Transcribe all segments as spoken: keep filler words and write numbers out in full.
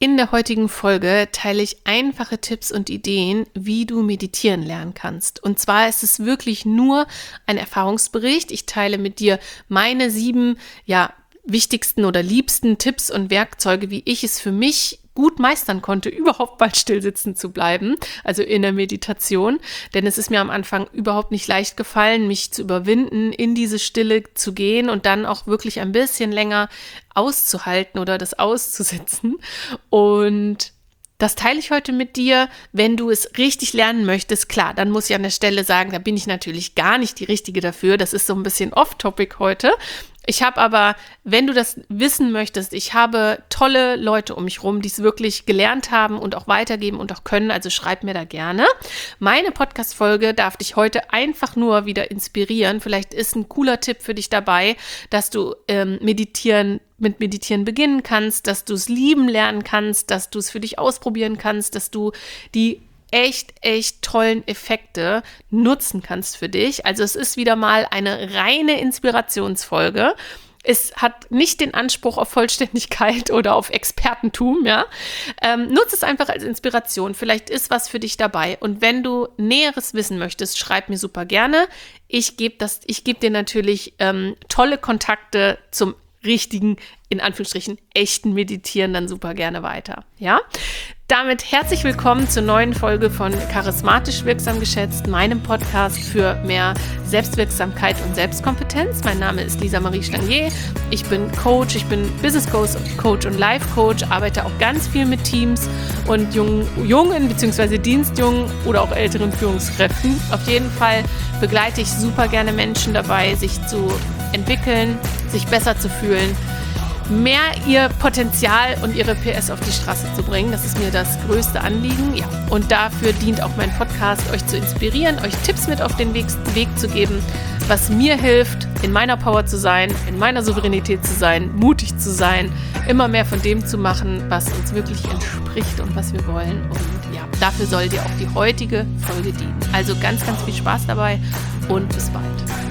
In der heutigen Folge teile ich einfache Tipps und Ideen, wie du meditieren lernen kannst. Und zwar ist es wirklich nur ein Erfahrungsbericht. Ich teile mit dir meine sieben, ja, wichtigsten oder liebsten Tipps und Werkzeuge, wie ich es für mich gut meistern konnte, überhaupt mal still sitzen zu bleiben, also in der Meditation. Denn es ist mir am Anfang überhaupt nicht leicht gefallen, mich zu überwinden, in diese Stille zu gehen und dann auch wirklich ein bisschen länger auszuhalten oder das auszusitzen. Und das teile ich heute mit dir. Wenn du es richtig lernen möchtest, klar, dann muss ich an der Stelle sagen, da bin ich natürlich gar nicht die Richtige dafür. Das ist so ein bisschen off-topic heute. Ich habe aber, wenn du das wissen möchtest, ich habe tolle Leute um mich rum, die es wirklich gelernt haben und auch weitergeben und auch können, also schreib mir da gerne. Meine Podcast-Folge darf dich heute einfach nur wieder inspirieren. Vielleicht ist ein cooler Tipp für dich dabei, dass du ähm, meditieren, mit Meditieren beginnen kannst, dass du es lieben lernen kannst, dass du es für dich ausprobieren kannst, dass du die echt, echt tollen Effekte nutzen kannst für dich. Also es ist wieder mal eine reine Inspirationsfolge. Es hat nicht den Anspruch auf Vollständigkeit oder auf Expertentum, ja. Ähm, nutze es einfach als Inspiration. Vielleicht ist was für dich dabei. Und wenn du Näheres wissen möchtest, schreib mir super gerne. Ich gebe das, ich gebe dir natürlich ähm, tolle Kontakte zum richtigen, in Anführungsstrichen, echten Meditieren dann super gerne weiter, ja. Damit herzlich willkommen zur neuen Folge von Charismatisch Wirksam Geschätzt, meinem Podcast für mehr Selbstwirksamkeit und Selbstkompetenz. Mein Name ist Lisa Marie Stanier. Ich bin Coach, ich bin Business Coach und Life Coach, arbeite auch ganz viel mit Teams und jungen, jungen bzw. Dienstjungen oder auch älteren Führungskräften. Auf jeden Fall begleite ich super gerne Menschen dabei, sich zu entwickeln, sich besser zu fühlen, mehr ihr Potenzial und ihre P S auf die Straße zu bringen. Das ist mir das größte Anliegen. Ja, und dafür dient auch mein Podcast, euch zu inspirieren, euch Tipps mit auf den Weg, Weg zu geben, was mir hilft, in meiner Power zu sein, in meiner Souveränität zu sein, mutig zu sein, immer mehr von dem zu machen, was uns wirklich entspricht und was wir wollen. Und ja, dafür soll dir auch die heutige Folge dienen. Also ganz, ganz viel Spaß dabei und bis bald.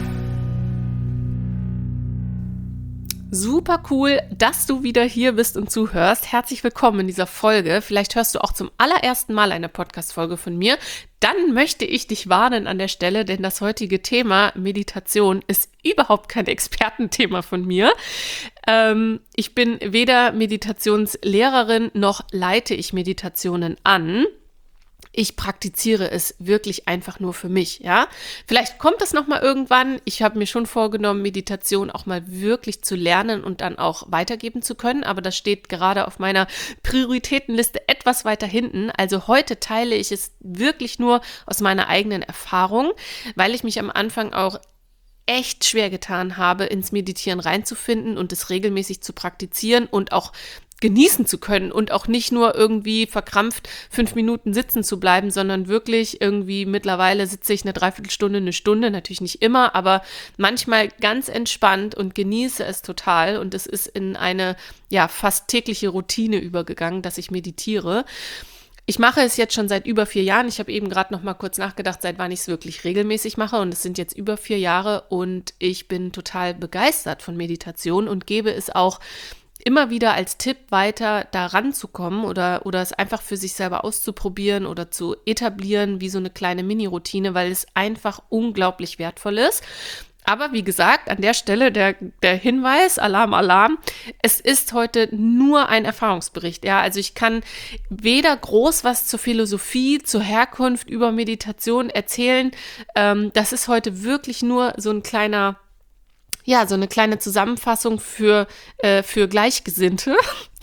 Super cool, dass du wieder hier bist und zuhörst. Herzlich willkommen in dieser Folge. Vielleicht hörst du auch zum allerersten Mal eine Podcast-Folge von mir. Dann möchte ich dich warnen an der Stelle, denn das heutige Thema Meditation ist überhaupt kein Expertenthema von mir. Ähm, ich bin weder Meditationslehrerin noch leite ich Meditationen an. Ich praktiziere es wirklich einfach nur für mich, ja. Vielleicht kommt das nochmal irgendwann. Ich habe mir schon vorgenommen, Meditation auch mal wirklich zu lernen und dann auch weitergeben zu können. Aber das steht gerade auf meiner Prioritätenliste etwas weiter hinten. Also heute teile ich es wirklich nur aus meiner eigenen Erfahrung, weil ich mich am Anfang auch echt schwer getan habe, ins Meditieren reinzufinden und es regelmäßig zu praktizieren und auch genießen zu können und auch nicht nur irgendwie verkrampft fünf Minuten sitzen zu bleiben, sondern wirklich irgendwie mittlerweile sitze ich eine Dreiviertelstunde, eine Stunde, natürlich nicht immer, aber manchmal ganz entspannt und genieße es total und es ist in eine ja fast tägliche Routine übergegangen, dass ich meditiere. Ich mache es jetzt schon seit über vier Jahren. Ich habe eben gerade noch mal kurz nachgedacht, seit wann ich es wirklich regelmäßig mache. Und es sind jetzt über vier Jahre und ich bin total begeistert von Meditation und gebe es auch immer wieder als Tipp weiter, da ranzukommen oder, oder es einfach für sich selber auszuprobieren oder zu etablieren wie so eine kleine Mini-Routine, weil es einfach unglaublich wertvoll ist. Aber wie gesagt, an der Stelle der, der Hinweis, Alarm, Alarm, es ist heute nur ein Erfahrungsbericht. Ja, also ich kann weder groß was zur Philosophie, zur Herkunft über Meditation erzählen. Ähm, das ist heute wirklich nur so ein kleiner Ja, so eine kleine Zusammenfassung für, äh, für Gleichgesinnte,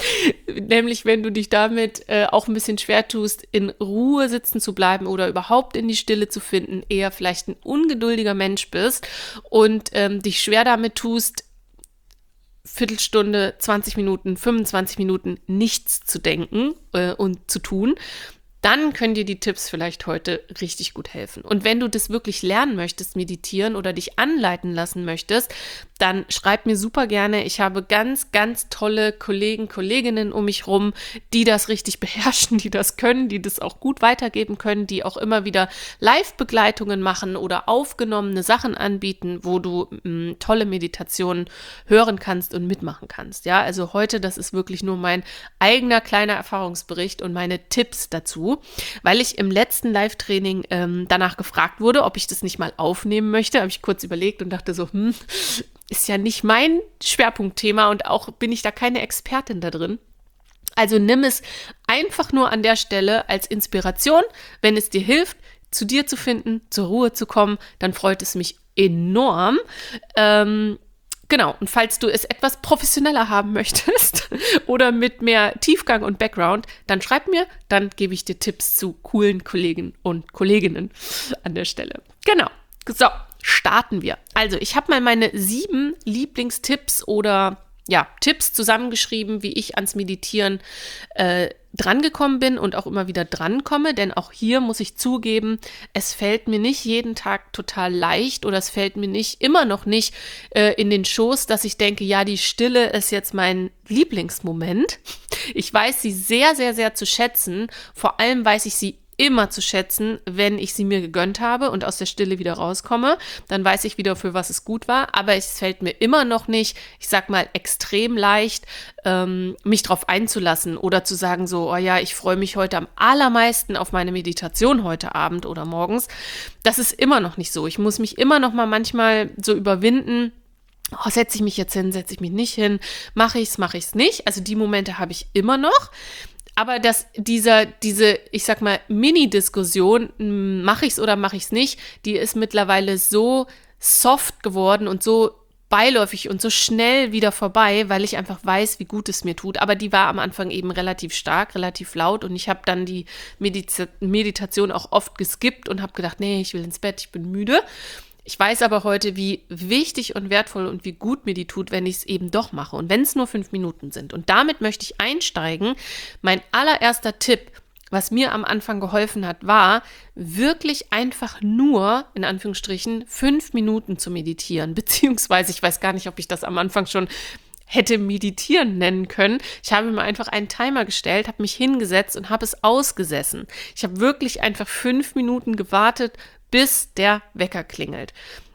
nämlich wenn du dich damit äh, auch ein bisschen schwer tust, in Ruhe sitzen zu bleiben oder überhaupt in die Stille zu finden, eher vielleicht ein ungeduldiger Mensch bist und ähm, dich schwer damit tust, Viertelstunde, zwanzig Minuten, fünfundzwanzig Minuten nichts zu denken äh, und zu tun, dann können dir die Tipps vielleicht heute richtig gut helfen. Und wenn du das wirklich lernen möchtest, meditieren oder dich anleiten lassen möchtest, dann schreib mir super gerne. Ich habe ganz, ganz tolle Kollegen, Kolleginnen um mich rum, die das richtig beherrschen, die das können, die das auch gut weitergeben können, die auch immer wieder Live-Begleitungen machen oder aufgenommene Sachen anbieten, wo du mh, tolle Meditationen hören kannst und mitmachen kannst. Ja, also heute, das ist wirklich nur mein eigener kleiner Erfahrungsbericht und meine Tipps dazu, weil ich im letzten Live-Training ähm, danach gefragt wurde, ob ich das nicht mal aufnehmen möchte. Habe ich kurz überlegt und dachte so, hm, ist ja nicht mein Schwerpunktthema und auch bin ich da keine Expertin da drin. Also nimm es einfach nur an der Stelle als Inspiration. Wenn es dir hilft, zu dir zu finden, zur Ruhe zu kommen, dann freut es mich enorm. Ähm, genau, und falls du es etwas professioneller haben möchtest oder mit mehr Tiefgang und Background, dann schreib mir, dann gebe ich dir Tipps zu coolen Kollegen und Kolleginnen an der Stelle. Genau, so. Starten wir. Also ich habe mal meine sieben Lieblingstipps oder ja, Tipps zusammengeschrieben, wie ich ans Meditieren äh, drangekommen bin und auch immer wieder drankomme, denn auch hier muss ich zugeben, es fällt mir nicht jeden Tag total leicht oder es fällt mir nicht, immer noch nicht äh, in den Schoß, dass ich denke, ja, die Stille ist jetzt mein Lieblingsmoment. Ich weiß sie sehr, sehr, sehr zu schätzen. Vor allem weiß ich sie immer zu schätzen, wenn ich sie mir gegönnt habe und aus der Stille wieder rauskomme, dann weiß ich wieder, für was es gut war, aber es fällt mir immer noch nicht, ich sag mal, extrem leicht, ähm, mich drauf einzulassen oder zu sagen so, oh ja, ich freue mich heute am allermeisten auf meine Meditation heute Abend oder morgens. Das ist immer noch nicht so. Ich muss mich immer noch mal manchmal so überwinden, oh, setze ich mich jetzt hin, setze ich mich nicht hin, mache ich es, mache ich es nicht. Also die Momente habe ich immer noch. Aber dass dieser, diese, ich sag mal, Mini-Diskussion, mache ich es oder mache ich es nicht, die ist mittlerweile so soft geworden und so beiläufig und so schnell wieder vorbei, weil ich einfach weiß, wie gut es mir tut. Aber die war am Anfang eben relativ stark, relativ laut und ich habe dann die Medita- Meditation auch oft geskippt und habe gedacht, nee, ich will ins Bett, ich bin müde. Ich weiß aber heute, wie wichtig und wertvoll und wie gut mir die tut, wenn ich es eben doch mache und wenn es nur fünf Minuten sind. Und damit möchte ich einsteigen. Mein allererster Tipp, was mir am Anfang geholfen hat, war wirklich einfach nur, in Anführungsstrichen, fünf Minuten zu meditieren. Beziehungsweise, ich weiß gar nicht, ob ich das am Anfang schon hätte meditieren nennen können. Ich habe mir einfach einen Timer gestellt, habe mich hingesetzt und habe es ausgesessen. Ich habe wirklich einfach fünf Minuten gewartet, bis der Wecker klingelt.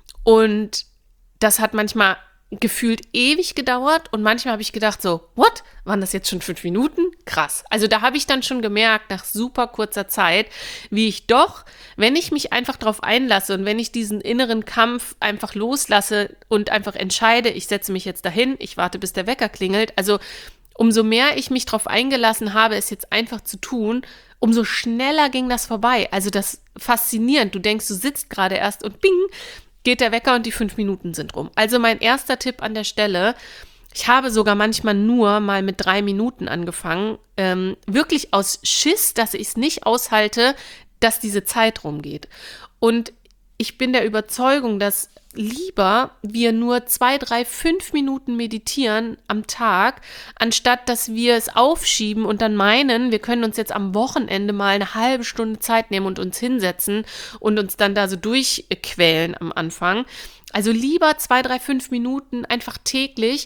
Und das hat manchmal gefühlt ewig gedauert und manchmal habe ich gedacht so, what? Waren das jetzt schon fünf Minuten? Krass. Also da habe ich dann schon gemerkt, nach super kurzer Zeit, wie ich doch, wenn ich mich einfach drauf einlasse und wenn ich diesen inneren Kampf einfach loslasse und einfach entscheide, ich setze mich jetzt dahin, ich warte, bis der Wecker klingelt, also umso mehr ich mich drauf eingelassen habe, es jetzt einfach zu tun, umso schneller ging das vorbei. Also das ist faszinierend. Du denkst, du sitzt gerade erst und bing, geht der Wecker und die fünf Minuten sind rum. Also mein erster Tipp an der Stelle, ich habe sogar manchmal nur mal mit drei Minuten angefangen, ähm, wirklich aus Schiss, dass ich es nicht aushalte, dass diese Zeit rumgeht. Und ich bin der Überzeugung, dass lieber wir nur zwei, drei, fünf Minuten meditieren am Tag, anstatt dass wir es aufschieben und dann meinen, wir können uns jetzt am Wochenende mal eine halbe Stunde Zeit nehmen und uns hinsetzen und uns dann da so durchquälen am Anfang. Also lieber zwei, drei, fünf Minuten einfach täglich,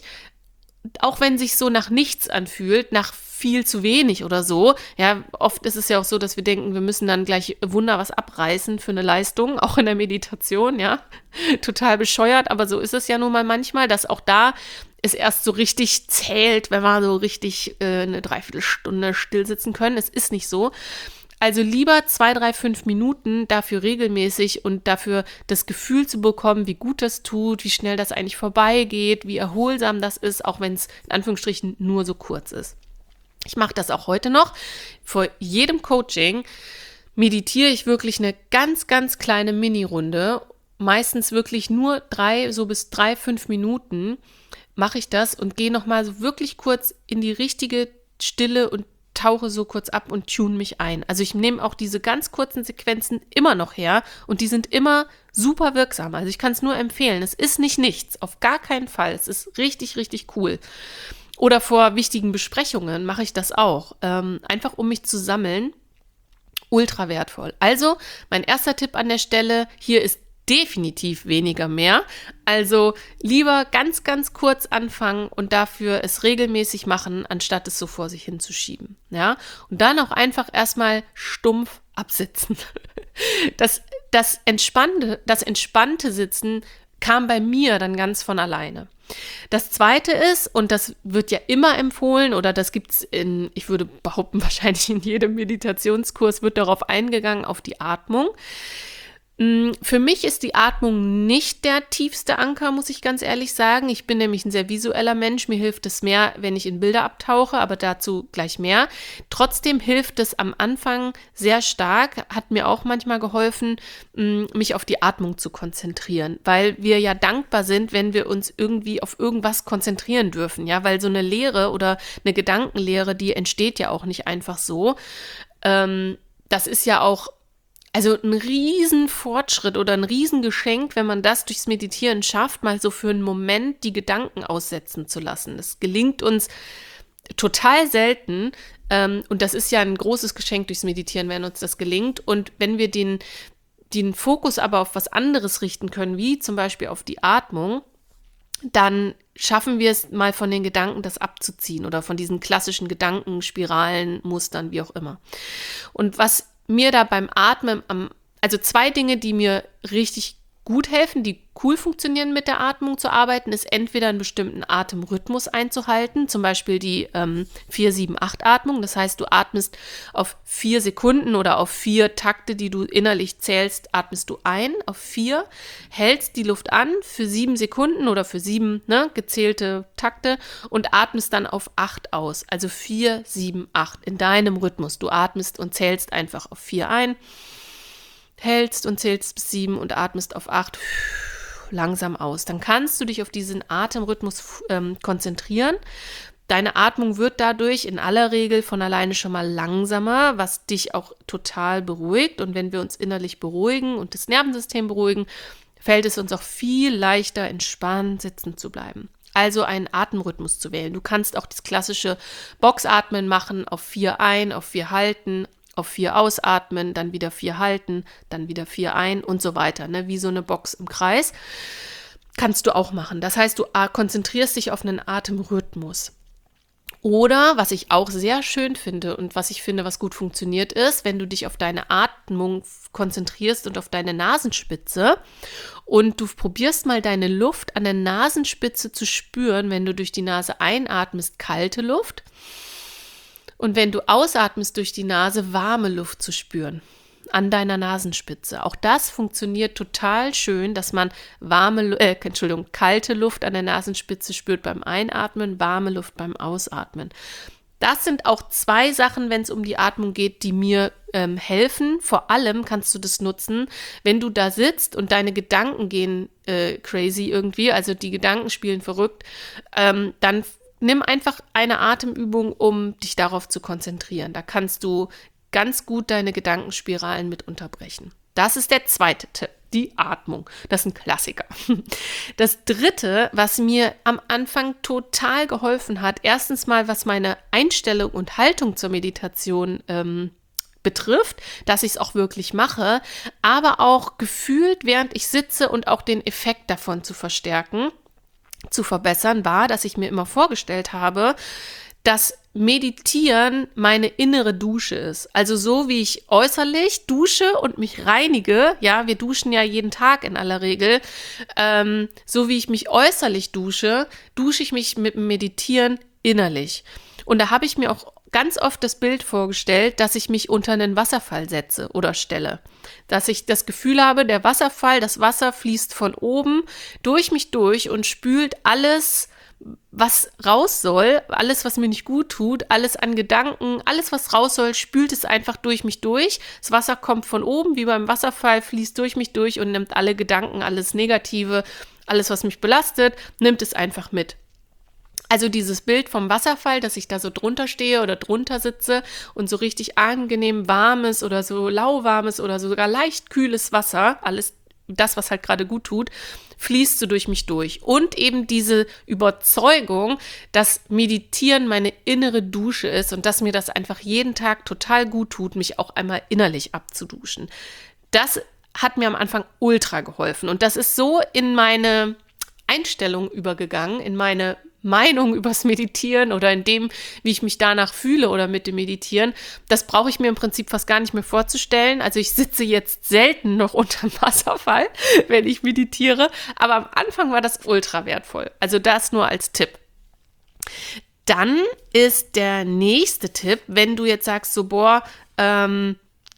auch wenn sich so nach nichts anfühlt, nach viel zu wenig oder so. Ja, oft ist es ja auch so, dass wir denken, wir müssen dann gleich Wunder was abreißen für eine Leistung, auch in der Meditation, ja. Total bescheuert, aber so ist es ja nun mal manchmal, dass auch da es erst so richtig zählt, wenn wir so richtig äh, eine Dreiviertelstunde still sitzen können. Es ist nicht so. Also lieber zwei, drei, fünf Minuten dafür regelmäßig und dafür das Gefühl zu bekommen, wie gut das tut, wie schnell das eigentlich vorbeigeht, wie erholsam das ist, auch wenn es in Anführungsstrichen nur so kurz ist. Ich mache das auch heute noch. Vor jedem Coaching meditiere ich wirklich eine ganz, ganz kleine Mini-Runde. Meistens wirklich nur drei, so bis drei, fünf Minuten mache ich das und gehe nochmal so wirklich kurz in die richtige Stille und tauche so kurz ab und tune mich ein. Also ich nehme auch diese ganz kurzen Sequenzen immer noch her und die sind immer super wirksam. Also ich kann es nur empfehlen. Es ist nicht nichts, auf gar keinen Fall. Es ist richtig, richtig cool. Oder vor wichtigen Besprechungen mache ich das auch. Ähm, einfach um mich zu sammeln Ultra wertvoll. Also mein erster Tipp an der Stelle, hier ist definitiv weniger mehr. Also lieber ganz, ganz kurz anfangen und dafür es regelmäßig machen, anstatt es so vor sich hinzuschieben. Ja? Und dann auch einfach erstmal stumpf absitzen. Das, das, entspannte, das entspannte Sitzen kam bei mir dann ganz von alleine. Das zweite ist, und das wird ja immer empfohlen, oder das gibt es in, ich würde behaupten, wahrscheinlich in jedem Meditationskurs wird darauf eingegangen, auf die Atmung. Für mich ist die Atmung nicht der tiefste Anker, muss ich ganz ehrlich sagen. Ich bin nämlich ein sehr visueller Mensch. Mir hilft es mehr, wenn ich in Bilder abtauche, aber dazu gleich mehr. Trotzdem hilft es am Anfang sehr stark, hat mir auch manchmal geholfen, mich auf die Atmung zu konzentrieren, weil wir ja dankbar sind, wenn wir uns irgendwie auf irgendwas konzentrieren dürfen, ja, weil so eine Lehre oder eine Gedankenlehre, die entsteht ja auch nicht einfach so. Ähm, das ist ja auch Also ein Riesenfortschritt oder ein Riesengeschenk, wenn man das durchs Meditieren schafft, mal so für einen Moment die Gedanken aussetzen zu lassen. Das gelingt uns total selten ähm, und das ist ja ein großes Geschenk durchs Meditieren, wenn uns das gelingt. Und wenn wir den, den Fokus aber auf was anderes richten können, wie zum Beispiel auf die Atmung, dann schaffen wir es mal von den Gedanken, das abzuziehen oder von diesen klassischen Gedankenspiralen, Mustern, wie auch immer. Und was mir da beim Atmen, am, also zwei Dinge, die mir richtig gut helfen, die cool funktionieren mit der Atmung zu arbeiten, ist entweder einen bestimmten Atemrhythmus einzuhalten, zum Beispiel die ähm, vier sieben acht Atmung. Das heißt, du atmest auf vier Sekunden oder auf vier Takte, die du innerlich zählst, atmest du ein, auf vier, hältst die Luft an für sieben Sekunden oder für sieben ne, gezählte Takte und atmest dann auf acht aus. Also vier sieben acht in deinem Rhythmus. Du atmest und zählst einfach auf vier ein, hältst und zählst bis sieben und atmest auf acht langsam aus. Dann kannst du dich auf diesen Atemrhythmus ähm, konzentrieren. Deine Atmung wird dadurch in aller Regel von alleine schon mal langsamer, was dich auch total beruhigt. Und wenn wir uns innerlich beruhigen und das Nervensystem beruhigen, fällt es uns auch viel leichter, entspannt sitzen zu bleiben. Also einen Atemrhythmus zu wählen. Du kannst auch das klassische Boxatmen machen, auf vier ein, auf vier halten, auf vier ausatmen, dann wieder vier halten, dann wieder vier ein und so weiter, ne? Wie so eine Box im Kreis. Kannst du auch machen. Das heißt, du konzentrierst dich auf einen Atemrhythmus. Oder, was ich auch sehr schön finde und was ich finde, was gut funktioniert, ist, wenn du dich auf deine Atmung konzentrierst und auf deine Nasenspitze und du probierst mal deine Luft an der Nasenspitze zu spüren, wenn du durch die Nase einatmest, kalte Luft. Und wenn du ausatmest durch die Nase, warme Luft zu spüren an deiner Nasenspitze. Auch das funktioniert total schön, dass man warme, äh, Entschuldigung, kalte Luft an der Nasenspitze spürt beim Einatmen, warme Luft beim Ausatmen. Das sind auch zwei Sachen, wenn es um die Atmung geht, die mir ähm, helfen. Vor allem kannst du das nutzen, wenn du da sitzt und deine Gedanken gehen äh, crazy irgendwie, also die Gedanken spielen verrückt, ähm, dann nimm einfach eine Atemübung, um dich darauf zu konzentrieren. Da kannst du ganz gut deine Gedankenspiralen mit unterbrechen. Das ist der zweite Tipp, die Atmung. Das ist ein Klassiker. Das dritte, was mir am Anfang total geholfen hat, erstens mal, was meine Einstellung und Haltung zur Meditation ähm, betrifft, dass ich es auch wirklich mache, aber auch gefühlt, während ich sitze und auch den Effekt davon zu verstärken, zu verbessern, war, dass ich mir immer vorgestellt habe, dass Meditieren meine innere Dusche ist. Also so wie ich äußerlich dusche und mich reinige, ja, wir duschen ja jeden Tag in aller Regel, ähm, so wie ich mich äußerlich dusche, dusche ich mich mit dem Meditieren innerlich. Und da habe ich mir auch ganz oft das Bild vorgestellt, dass ich mich unter einen Wasserfall setze oder stelle. Dass ich das Gefühl habe, der Wasserfall, das Wasser fließt von oben durch mich durch und spült alles, was raus soll, alles, was mir nicht gut tut, alles an Gedanken, alles, was raus soll, spült es einfach durch mich durch. Das Wasser kommt von oben, wie beim Wasserfall, fließt durch mich durch und nimmt alle Gedanken, alles Negative, alles, was mich belastet, nimmt es einfach mit. Also dieses Bild vom Wasserfall, dass ich da so drunter stehe oder drunter sitze und so richtig angenehm warmes oder so lauwarmes oder sogar leicht kühles Wasser, alles das, was halt gerade gut tut, fließt so durch mich durch. Und eben diese Überzeugung, dass Meditieren meine innere Dusche ist und dass mir das einfach jeden Tag total gut tut, mich auch einmal innerlich abzuduschen. Das hat mir am Anfang ultra geholfen. Und das ist so in meine Einstellung übergegangen, in meine Meinung übers Meditieren oder in dem, wie ich mich danach fühle oder mit dem Meditieren. Das brauche ich mir im Prinzip fast gar nicht mehr vorzustellen. Also ich sitze jetzt selten noch unterm Wasserfall, wenn ich meditiere, aber am Anfang war das ultra wertvoll. Also das nur als Tipp. Dann ist der nächste Tipp, wenn du jetzt sagst, so boah, ähm,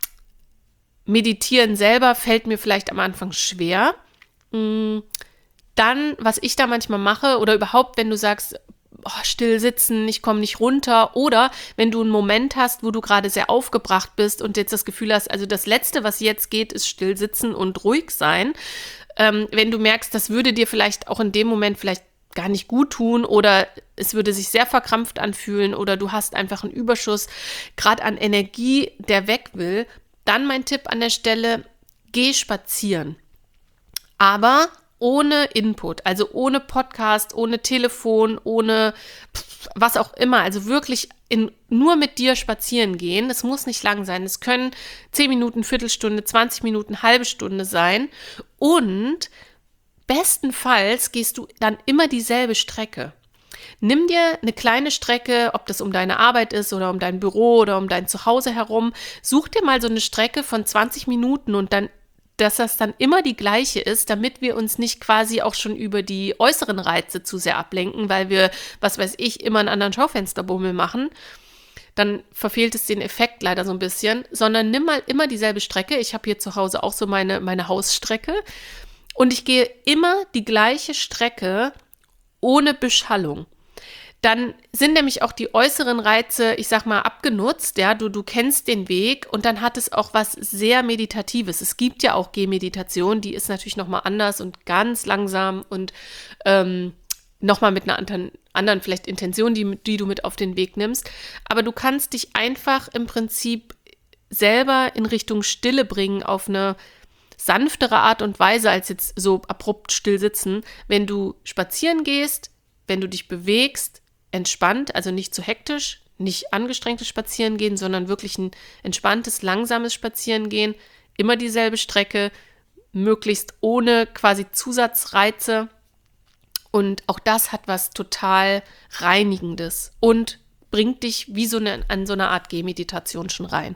Meditieren selber fällt mir vielleicht am Anfang schwer, mh, dann, was ich da manchmal mache oder überhaupt, wenn du sagst, oh, still sitzen, ich komme nicht runter oder wenn du einen Moment hast, wo du gerade sehr aufgebracht bist und jetzt das Gefühl hast, also das Letzte, was jetzt geht, ist still sitzen und ruhig sein. Ähm, wenn du merkst, das würde dir vielleicht auch in dem Moment vielleicht gar nicht gut tun oder es würde sich sehr verkrampft anfühlen oder du hast einfach einen Überschuss, gerade an Energie, der weg will, dann mein Tipp an der Stelle, geh spazieren. Aber ohne Input, also ohne Podcast, ohne Telefon, ohne was auch immer, also wirklich in, nur mit dir spazieren gehen. Es muss nicht lang sein, es können zehn Minuten, Viertelstunde, zwanzig Minuten, halbe Stunde sein und bestenfalls gehst du dann immer dieselbe Strecke. Nimm dir eine kleine Strecke, ob das um deine Arbeit ist oder um dein Büro oder um dein Zuhause herum, such dir mal so eine Strecke von zwanzig Minuten und dann dass das dann immer die gleiche ist, damit wir uns nicht quasi auch schon über die äußeren Reize zu sehr ablenken, weil wir, was weiß ich, immer einen anderen Schaufensterbummel machen. Dann verfehlt es den Effekt leider so ein bisschen, sondern nimm mal immer dieselbe Strecke. Ich habe hier zu Hause auch so meine, meine Hausstrecke und ich gehe immer die gleiche Strecke ohne Beschallung. Dann sind nämlich auch die äußeren Reize, ich sag mal, abgenutzt, ja, du, du kennst den Weg und dann hat es auch was sehr Meditatives. Es gibt ja auch Gehmeditation, die ist natürlich nochmal anders und ganz langsam und ähm, nochmal mit einer anderen, anderen vielleicht Intention, die, die du mit auf den Weg nimmst. Aber du kannst dich einfach im Prinzip selber in Richtung Stille bringen auf eine sanftere Art und Weise als jetzt so abrupt still sitzen. Wenn du spazieren gehst, wenn du dich bewegst, entspannt, also nicht zu hektisch, nicht angestrengtes Spazierengehen, sondern wirklich ein entspanntes, langsames Spazierengehen, immer dieselbe Strecke, möglichst ohne quasi Zusatzreize und auch das hat was total Reinigendes und bringt dich wie so eine, an so eine Art Gehmeditation schon rein.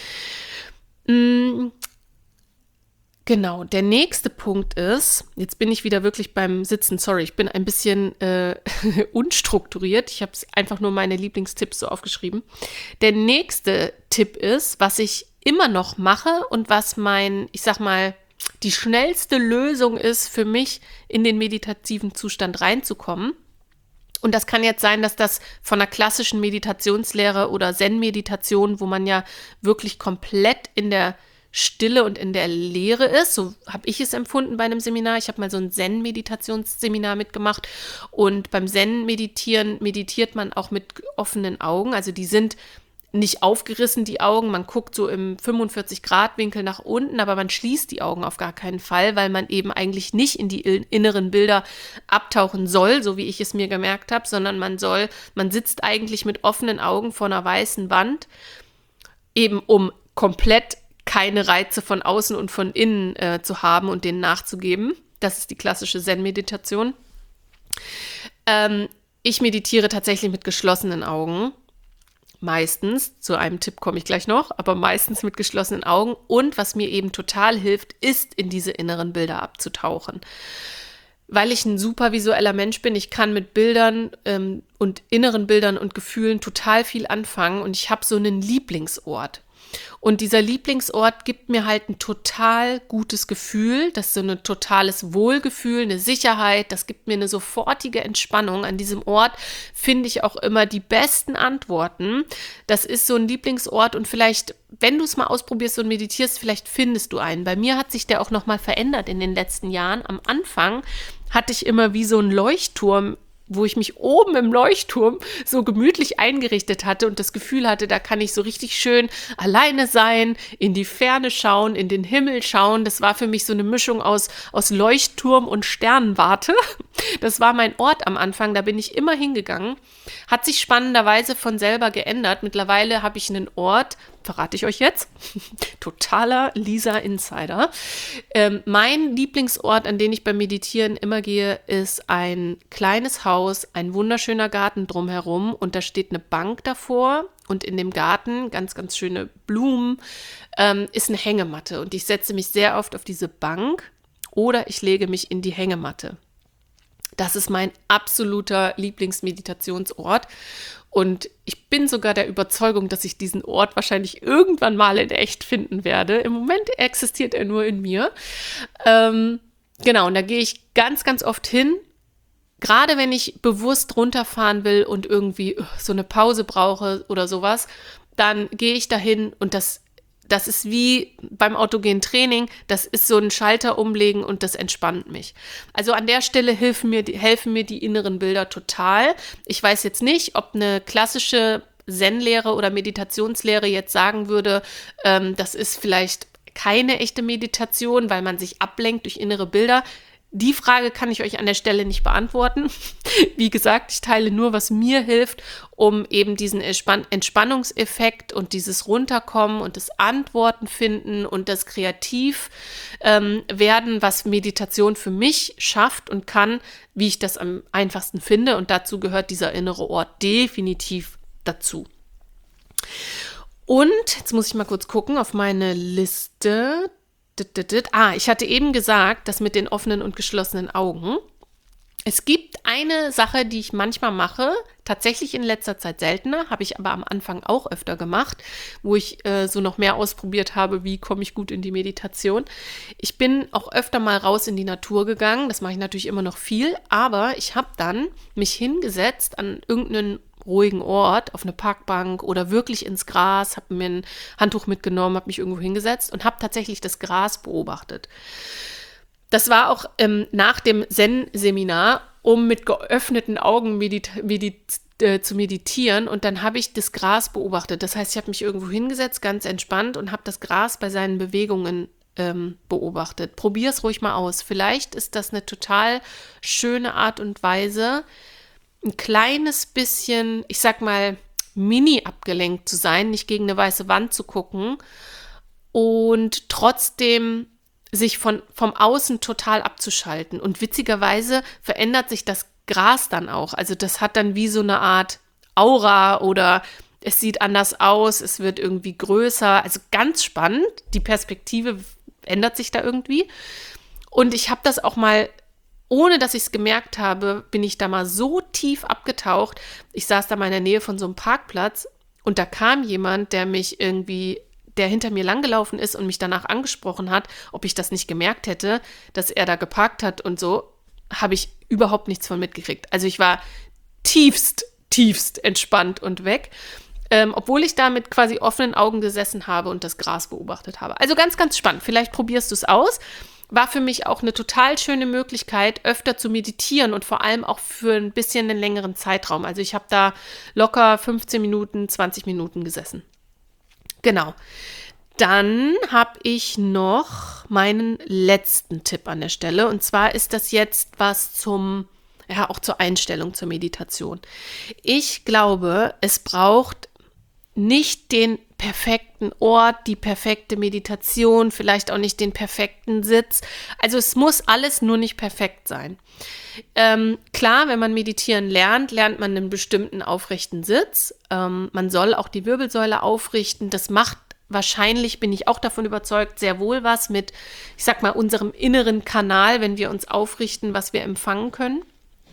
Mm. Genau, der nächste Punkt ist, jetzt bin ich wieder wirklich beim Sitzen, sorry, ich bin ein bisschen äh, unstrukturiert, ich habe einfach nur meine Lieblingstipps so aufgeschrieben. Der nächste Tipp ist, was ich immer noch mache und was mein, ich sag mal, die schnellste Lösung ist für mich, in den meditativen Zustand reinzukommen. Und das kann jetzt sein, dass das von einer klassischen Meditationslehre oder Zen-Meditation, wo man ja wirklich komplett in der Stille und in der Leere ist. So habe ich es empfunden bei einem Seminar. Ich habe mal so ein Zen-Meditationsseminar mitgemacht und beim Zen-Meditieren meditiert man auch mit offenen Augen. Also die sind nicht aufgerissen, die Augen. Man guckt so im fünfundvierzig Grad Winkel nach unten, aber man schließt die Augen auf gar keinen Fall, weil man eben eigentlich nicht in die inneren Bilder abtauchen soll, so wie ich es mir gemerkt habe, sondern man soll, man sitzt eigentlich mit offenen Augen vor einer weißen Wand, eben um komplett keine Reize von außen und von innen äh, zu haben und denen nachzugeben. Das ist die klassische Zen-Meditation. Ähm, ich meditiere tatsächlich mit geschlossenen Augen. Meistens, zu einem Tipp komme ich gleich noch, aber meistens mit geschlossenen Augen. Und was mir eben total hilft, ist, in diese inneren Bilder abzutauchen. Weil ich ein super visueller Mensch bin, ich kann mit Bildern ähm, und inneren Bildern und Gefühlen total viel anfangen und ich habe so einen Lieblingsort. Und dieser Lieblingsort gibt mir halt ein total gutes Gefühl, das ist so ein totales Wohlgefühl, eine Sicherheit, das gibt mir eine sofortige Entspannung. An diesem Ort finde ich auch immer die besten Antworten. Das ist so ein Lieblingsort und vielleicht, wenn du es mal ausprobierst und meditierst, vielleicht findest du einen. Bei mir hat sich der auch nochmal verändert in den letzten Jahren. Am Anfang hatte ich immer wie so einen Leuchtturm wo ich mich oben im Leuchtturm so gemütlich eingerichtet hatte und das Gefühl hatte, da kann ich so richtig schön alleine sein, in die Ferne schauen, in den Himmel schauen. Das war für mich so eine Mischung aus, aus Leuchtturm und Sternwarte. Das war mein Ort am Anfang, da bin ich immer hingegangen. Hat sich spannenderweise von selber geändert. Mittlerweile habe ich einen Ort, verrate ich euch jetzt, totaler Lisa-Insider. Ähm, mein Lieblingsort, an den ich beim Meditieren immer gehe, ist ein kleines Haus, ein wunderschöner Garten drumherum und da steht eine Bank davor und in dem Garten, ganz, ganz schöne Blumen, ähm, ist eine Hängematte und ich setze mich sehr oft auf diese Bank oder ich lege mich in die Hängematte. Das ist mein absoluter Lieblingsmeditationsort und ich bin sogar der Überzeugung, dass ich diesen Ort wahrscheinlich irgendwann mal in echt finden werde. Im Moment existiert er nur in mir. Ähm, genau, und da gehe ich ganz, ganz oft hin, gerade wenn ich bewusst runterfahren will und irgendwie so eine Pause brauche oder sowas, dann gehe ich dahin und das Das ist wie beim autogenen Training, das ist so ein Schalter umlegen und das entspannt mich. Also an der Stelle helfen mir, die, helfen mir die inneren Bilder total. Ich weiß jetzt nicht, ob eine klassische Zen-Lehre oder Meditationslehre jetzt sagen würde, ähm, das ist vielleicht keine echte Meditation, weil man sich ablenkt durch innere Bilder. Die Frage kann ich euch an der Stelle nicht beantworten. Wie gesagt, ich teile nur, was mir hilft, um eben diesen Entspann- Entspannungseffekt und dieses Runterkommen und das Antworten finden und das Kreativ ähm, werden, was Meditation für mich schafft und kann, wie ich das am einfachsten finde. Und dazu gehört dieser innere Ort definitiv dazu. Und jetzt muss ich mal kurz gucken auf meine Liste. Ah, ich hatte eben gesagt, das mit den offenen und geschlossenen Augen. Es gibt eine Sache, die ich manchmal mache, tatsächlich in letzter Zeit seltener, habe ich aber am Anfang auch öfter gemacht, wo ich äh, so noch mehr ausprobiert habe, wie komme ich gut in die Meditation. Ich bin auch öfter mal raus in die Natur gegangen, das mache ich natürlich immer noch viel, aber ich habe dann mich hingesetzt an irgendeinen ruhigen Ort, auf eine Parkbank oder wirklich ins Gras, habe mir ein Handtuch mitgenommen, habe mich irgendwo hingesetzt und habe tatsächlich das Gras beobachtet. Das war auch ähm, nach dem Zen-Seminar, um mit geöffneten Augen medit- medit- äh, zu meditieren und dann habe ich das Gras beobachtet. Das heißt, ich habe mich irgendwo hingesetzt, ganz entspannt und habe das Gras bei seinen Bewegungen ähm, beobachtet. Probier es ruhig mal aus. Vielleicht ist das eine total schöne Art und Weise, ein kleines bisschen, ich sag mal, mini abgelenkt zu sein, nicht gegen eine weiße Wand zu gucken und trotzdem sich von, vom Außen total abzuschalten. Und witzigerweise verändert sich das Gras dann auch. Also das hat dann wie so eine Art Aura oder es sieht anders aus, es wird irgendwie größer. Also ganz spannend, die Perspektive ändert sich da irgendwie. Und ich habe das auch mal, ohne dass ich es gemerkt habe, bin ich da mal so tief abgetaucht. Ich saß da mal in der Nähe von so einem Parkplatz und da kam jemand, der mich irgendwie, der hinter mir langgelaufen ist und mich danach angesprochen hat, ob ich das nicht gemerkt hätte, dass er da geparkt hat und so, habe ich überhaupt nichts von mitgekriegt. Also ich war tiefst, tiefst entspannt und weg, ähm, obwohl ich da mit quasi offenen Augen gesessen habe und das Gras beobachtet habe. Also ganz, ganz spannend. Vielleicht probierst du es aus. War für mich auch eine total schöne Möglichkeit, öfter zu meditieren und vor allem auch für ein bisschen einen längeren Zeitraum. Also ich habe da locker fünfzehn Minuten, zwanzig Minuten gesessen. Genau. Dann habe ich noch meinen letzten Tipp an der Stelle. Und zwar ist das jetzt was zum, ja, auch zur Einstellung zur Meditation. Ich glaube, es braucht nicht den perfekten Ort, die perfekte Meditation, vielleicht auch nicht den perfekten Sitz. Also es muss alles nur nicht perfekt sein. Ähm, klar, wenn man meditieren lernt, lernt man einen bestimmten aufrechten Sitz. Ähm, man soll auch die Wirbelsäule aufrichten. Das macht wahrscheinlich, bin ich auch davon überzeugt, sehr wohl was mit, ich sag mal, unserem inneren Kanal, wenn wir uns aufrichten, was wir empfangen können.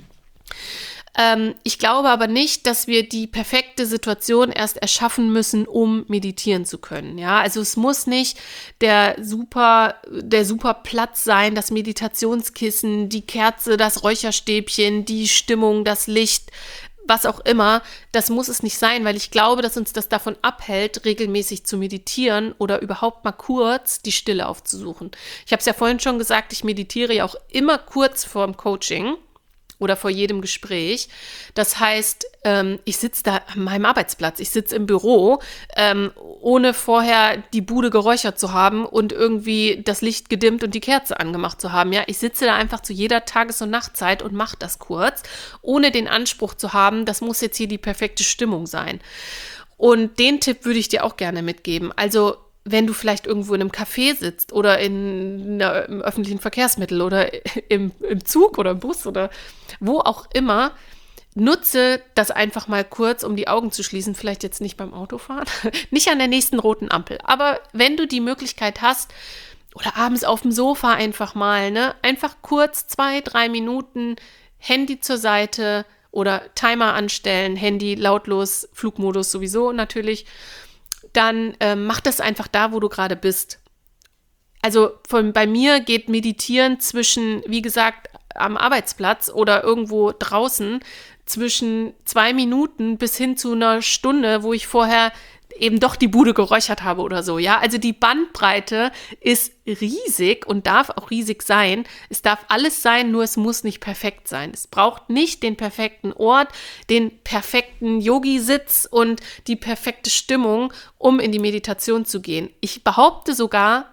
Ähm, ich glaube aber nicht, dass wir die perfekte Situation erst erschaffen müssen, um meditieren zu können. Ja, also es muss nicht der super, der super Platz sein, das Meditationskissen, die Kerze, das Räucherstäbchen, die Stimmung, das Licht, was auch immer. Das muss es nicht sein, weil ich glaube, dass uns das davon abhält, regelmäßig zu meditieren oder überhaupt mal kurz die Stille aufzusuchen. Ich habe es ja vorhin schon gesagt, ich meditiere ja auch immer kurz vorm Coaching. oder vor jedem Gespräch. Das heißt, ähm, ich sitze da an meinem Arbeitsplatz, ich sitze im Büro, ähm, ohne vorher die Bude geräuchert zu haben und irgendwie das Licht gedimmt und die Kerze angemacht zu haben. Ja, ich sitze da einfach zu jeder Tages- und Nachtzeit und mache das kurz, ohne den Anspruch zu haben, das muss jetzt hier die perfekte Stimmung sein. Und den Tipp würde ich dir auch gerne mitgeben. Also wenn du vielleicht irgendwo in einem Café sitzt oder in einer, im öffentlichen Verkehrsmittel oder im, im Zug oder im Bus oder wo auch immer, nutze das einfach mal kurz, um die Augen zu schließen. Vielleicht jetzt nicht beim Autofahren, nicht an der nächsten roten Ampel. Aber wenn du die Möglichkeit hast, oder abends auf dem Sofa einfach mal, ne, einfach kurz zwei, drei Minuten Handy zur Seite oder Timer anstellen, Handy lautlos, Flugmodus sowieso natürlich, dann ähm, mach das einfach da, wo du gerade bist. Also von, bei mir geht Meditieren zwischen, wie gesagt, am Arbeitsplatz oder irgendwo draußen zwischen zwei Minuten bis hin zu einer Stunde, wo ich vorher eben doch die Bude geräuchert habe oder so. Ja, also die Bandbreite ist riesig und darf auch riesig sein. Es darf alles sein, nur es muss nicht perfekt sein. Es braucht nicht den perfekten Ort, den perfekten Yogi-Sitz und die perfekte Stimmung, um in die Meditation zu gehen. Ich behaupte sogar,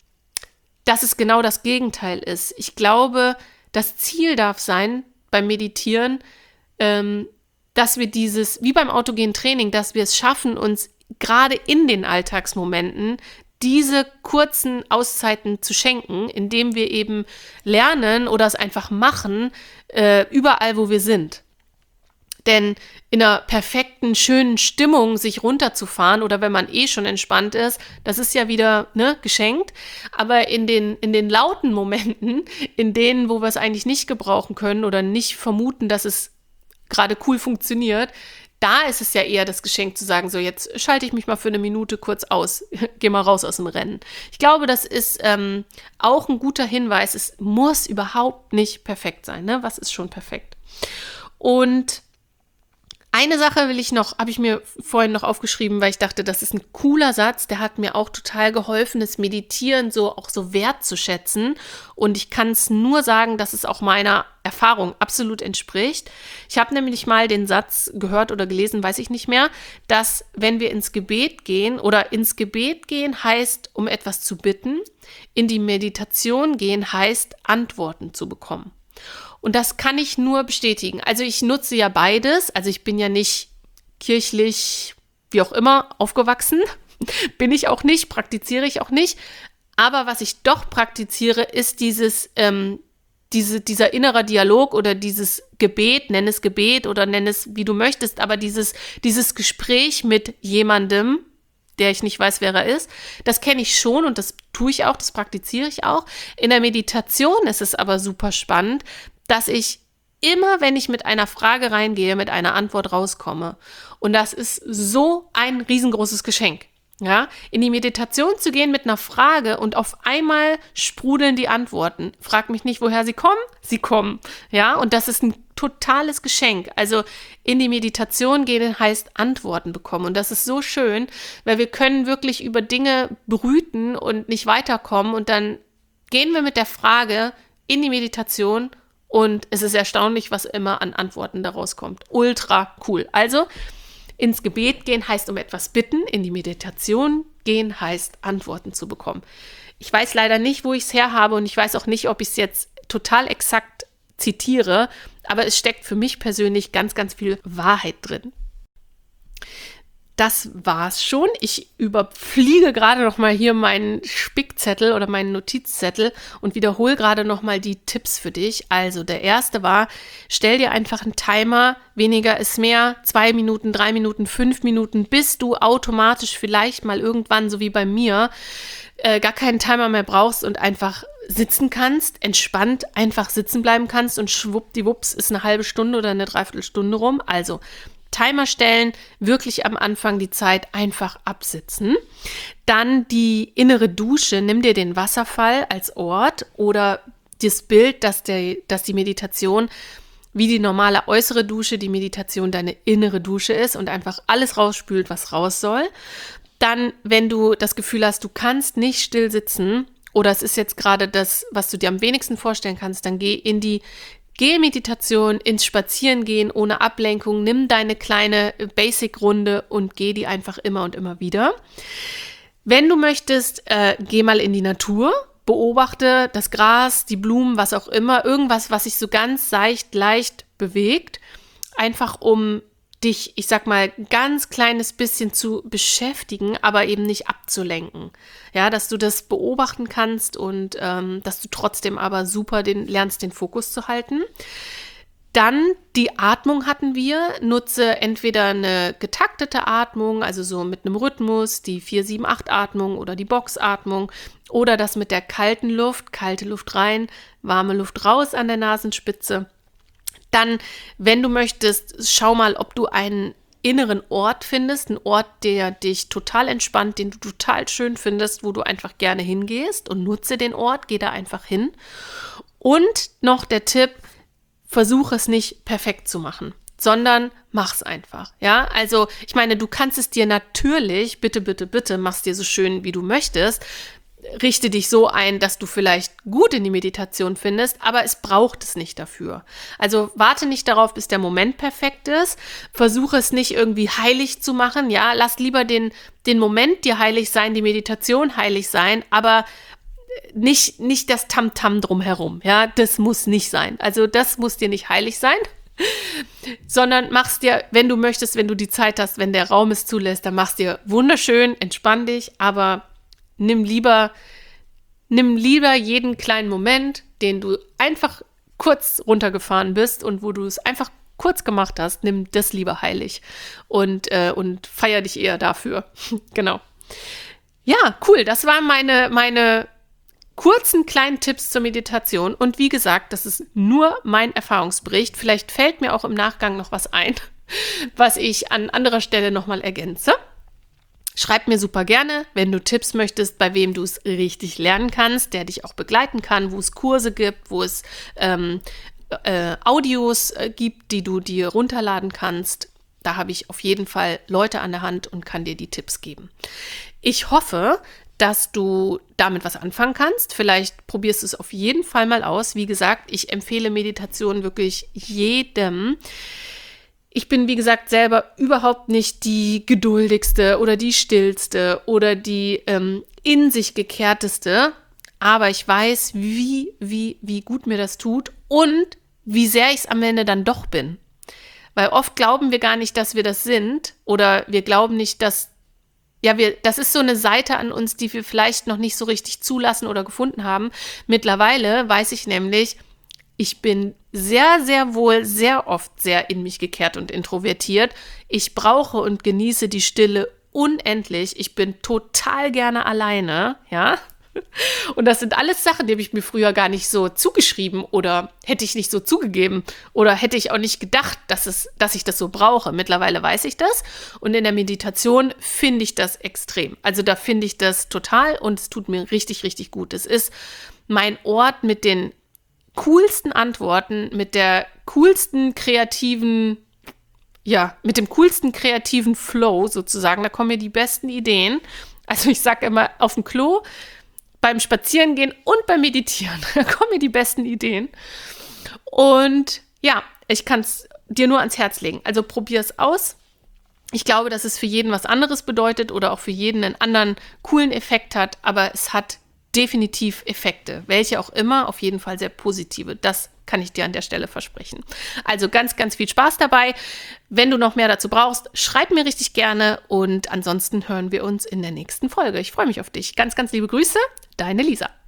dass es genau das Gegenteil ist. Ich glaube, das Ziel darf sein beim Meditieren, ähm, dass wir dieses, wie beim autogenen Training, dass wir es schaffen, uns gerade in den Alltagsmomenten diese kurzen Auszeiten zu schenken, indem wir eben lernen oder es einfach machen, äh, überall, wo wir sind. Denn in einer perfekten, schönen Stimmung sich runterzufahren oder wenn man eh schon entspannt ist, das ist ja wieder ne, geschenkt. Aber in den, in den lauten Momenten, in denen, wo wir es eigentlich nicht gebrauchen können oder nicht vermuten, dass es gerade cool funktioniert, da ist es ja eher das Geschenk zu sagen, so jetzt schalte ich mich mal für eine Minute kurz aus, geh mal raus aus dem Rennen. Ich glaube, das ist ähm, auch ein guter Hinweis. Es muss überhaupt nicht perfekt sein. Ne? Was ist schon perfekt? Und eine Sache will ich noch, habe ich mir vorhin noch aufgeschrieben, weil ich dachte, das ist ein cooler Satz, der hat mir auch total geholfen, das Meditieren so auch so wertzuschätzen. Und ich kann es nur sagen, dass es auch meiner Erfahrung absolut entspricht. Ich habe nämlich mal den Satz gehört oder gelesen, weiß ich nicht mehr, dass wenn wir ins Gebet gehen oder ins Gebet gehen heißt, um etwas zu bitten, in die Meditation gehen heißt, Antworten zu bekommen. Und das kann ich nur bestätigen. Also ich nutze ja beides. Also ich bin ja nicht kirchlich, wie auch immer, aufgewachsen. Bin ich auch nicht, praktiziere ich auch nicht. Aber was ich doch praktiziere, ist dieses, ähm, diese, dieser innere Dialog oder dieses Gebet, nenn es Gebet oder nenn es, wie du möchtest, aber dieses, dieses Gespräch mit jemandem, der ich nicht weiß, wer er ist, das kenne ich schon und das tue ich auch, das praktiziere ich auch. In der Meditation ist es aber super spannend, dass ich immer, wenn ich mit einer Frage reingehe, mit einer Antwort rauskomme. Und das ist so ein riesengroßes Geschenk. Ja, in die Meditation zu gehen mit einer Frage und auf einmal sprudeln die Antworten. Frag mich nicht, woher sie kommen, sie kommen. Ja, und das ist ein totales Geschenk. Also in die Meditation gehen heißt Antworten bekommen. Und das ist so schön, weil wir können wirklich über Dinge brüten und nicht weiterkommen. Und dann gehen wir mit der Frage in die Meditation und es ist erstaunlich, was immer an Antworten daraus kommt. Ultra cool. Also ins Gebet gehen heißt um etwas bitten, in die Meditation gehen heißt Antworten zu bekommen. Ich weiß leider nicht, wo ich es her habe und ich weiß auch nicht, ob ich es jetzt total exakt zitiere, aber es steckt für mich persönlich ganz, ganz viel Wahrheit drin. Das war's schon. Ich überfliege gerade noch mal hier meinen Spickzettel oder meinen Notizzettel und wiederhole gerade noch mal die Tipps für dich. Also der erste war, stell dir einfach einen Timer, weniger ist mehr, zwei Minuten, drei Minuten, fünf Minuten, bis du automatisch vielleicht mal irgendwann, so wie bei mir, äh, gar keinen Timer mehr brauchst und einfach sitzen kannst, entspannt einfach sitzen bleiben kannst und schwuppdiwupps ist eine halbe Stunde oder eine Dreiviertelstunde rum. Also Timer stellen, wirklich am Anfang die Zeit einfach absitzen. Dann die innere Dusche, nimm dir den Wasserfall als Ort oder das Bild, dass, der, dass die Meditation wie die normale äußere Dusche, die Meditation deine innere Dusche ist und einfach alles rausspült, was raus soll. Dann, wenn du das Gefühl hast, du kannst nicht still sitzen oder es ist jetzt gerade das, was du dir am wenigsten vorstellen kannst, dann geh in die Geh-Meditation ins Spazierengehen ohne Ablenkung, nimm deine kleine Basic-Runde und geh die einfach immer und immer wieder. Wenn du möchtest, äh, geh mal in die Natur, beobachte das Gras, die Blumen, was auch immer, irgendwas, was sich so ganz seicht, leicht bewegt, einfach um dich, ich sag mal, ganz kleines bisschen zu beschäftigen, aber eben nicht abzulenken. Ja, dass du das beobachten kannst und ähm, dass du trotzdem aber super den, lernst, den Fokus zu halten. Dann die Atmung hatten wir. Nutze entweder eine getaktete Atmung, also so mit einem Rhythmus, die vier sieben acht Atmung oder die Boxatmung oder das mit der kalten Luft, kalte Luft rein, warme Luft raus an der Nasenspitze. Dann, wenn du möchtest, schau mal, ob du einen inneren Ort findest, einen Ort, der dich total entspannt, den du total schön findest, wo du einfach gerne hingehst und nutze den Ort, geh da einfach hin. Und noch der Tipp, versuche es nicht perfekt zu machen, sondern mach's einfach, ja? Also, ich meine, du kannst es dir natürlich, bitte, bitte, bitte, mach's dir so schön, wie du möchtest, richte dich so ein, dass du vielleicht gut in die Meditation findest, aber es braucht es nicht dafür. Also warte nicht darauf, bis der Moment perfekt ist. Versuche es nicht irgendwie heilig zu machen. Ja, lass lieber den, den Moment dir heilig sein, die Meditation heilig sein, aber nicht, nicht das Tamtam drumherum. Ja, das muss nicht sein. Also das muss dir nicht heilig sein, sondern mach's dir, wenn du möchtest, wenn du die Zeit hast, wenn der Raum es zulässt, dann mach's dir wunderschön, entspann dich, aber Nimm lieber, nimm lieber jeden kleinen Moment, den du einfach kurz runtergefahren bist und wo du es einfach kurz gemacht hast, nimm das lieber heilig und, äh, und feier dich eher dafür. Genau. Ja, cool. Das waren meine, meine kurzen kleinen Tipps zur Meditation. Und wie gesagt, das ist nur mein Erfahrungsbericht. Vielleicht fällt mir auch im Nachgang noch was ein, was ich an anderer Stelle nochmal ergänze. Schreib mir super gerne, wenn du Tipps möchtest, bei wem du es richtig lernen kannst, der dich auch begleiten kann, wo es Kurse gibt, wo es ähm, äh, Audios äh, gibt, die du dir runterladen kannst. Da habe ich auf jeden Fall Leute an der Hand und kann dir die Tipps geben. Ich hoffe, dass du damit was anfangen kannst. Vielleicht probierst du es auf jeden Fall mal aus. Wie gesagt, ich empfehle Meditation wirklich jedem. Ich bin, wie gesagt, selber überhaupt nicht die geduldigste oder die stillste oder die ähm, in sich gekehrteste, aber ich weiß, wie, wie, wie gut mir das tut und wie sehr ich es am Ende dann doch bin. Weil oft glauben wir gar nicht, dass wir das sind oder wir glauben nicht, dass, ja, wir, das ist so eine Seite an uns, die wir vielleicht noch nicht so richtig zulassen oder gefunden haben. Mittlerweile weiß ich nämlich, ich bin sehr, sehr wohl, sehr oft sehr in mich gekehrt und introvertiert. Ich brauche und genieße die Stille unendlich. Ich bin total gerne alleine, ja. Und das sind alles Sachen, die habe ich mir früher gar nicht so zugeschrieben oder hätte ich nicht so zugegeben oder hätte ich auch nicht gedacht, dass es, dass ich das so brauche. Mittlerweile weiß ich das und in der Meditation finde ich das extrem. Also da finde ich das total und es tut mir richtig, richtig gut. Es ist mein Ort mit den coolsten Antworten, mit der coolsten kreativen, ja, mit dem coolsten kreativen Flow sozusagen. Da kommen mir die besten Ideen. Also ich sage immer, auf dem Klo, beim Spazierengehen und beim Meditieren, da kommen mir die besten Ideen. Und ja, ich kann es dir nur ans Herz legen. Also probier es aus. Ich glaube, dass es für jeden was anderes bedeutet oder auch für jeden einen anderen coolen Effekt hat, aber es hat definitiv Effekte, welche auch immer, auf jeden Fall sehr positive. Das kann ich dir an der Stelle versprechen. Also ganz, ganz viel Spaß dabei. Wenn du noch mehr dazu brauchst, schreib mir richtig gerne und ansonsten hören wir uns in der nächsten Folge. Ich freue mich auf dich. Ganz, ganz liebe Grüße, deine Lisa.